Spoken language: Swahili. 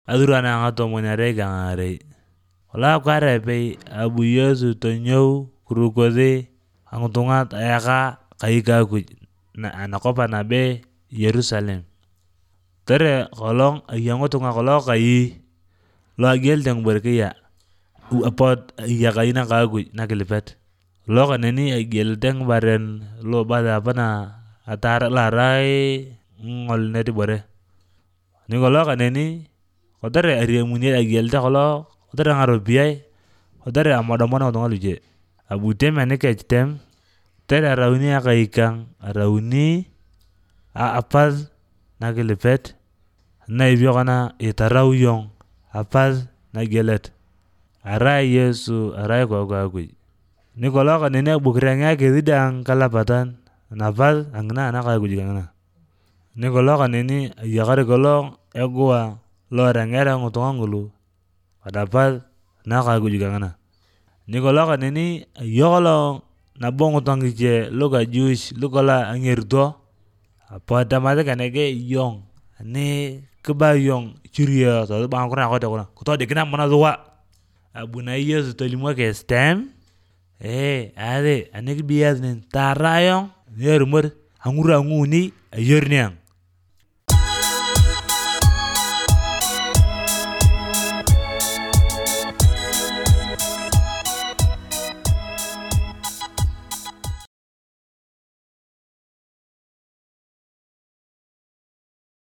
Adurana nga tomon are gangare. Wala kware pe abu Yesu tonyou kurukothi angutunga ayaka kaika Akuj anakop anabe Yerusalem. Tere kolong aya ngutunga kolong kai lo agelte ngiborikia apot iya kai naka Akuj nakilipet. Lo kaneni agelte ngibaren lo bata apana atar larai ngolnet ibore. Nikolong kaneni kotere ariamunit agelte kolong kotere ngaropiyae kotere amodomono ngitunga luche. Abu item anikech tere arauni akai kang arauni apas nakilipet na hivyo kana itarau iyong apas nagelet. Arai Yesu arai ikoku Akuj. Nikolong kaneni abukiriang kechi daang kalapatan napas angina anaka Akuj kangina. Nikolong kaneni ayakar kolong egua lo erengere ngitunga ngulu adapas naka Akuj kangina. Nikolong kaneni ayo kolong nabo ngitunga ngiche luka Jewish lukolong angerito apot tamasi kaneke iyong ani kiba iyong ichirio tosubak ngakiro nakote kuna kitodikinae mono sua. Abu nai Yesu tolimok estem ati anikibiyas nen taara ayong ani erumor anguru anguni ayer niang.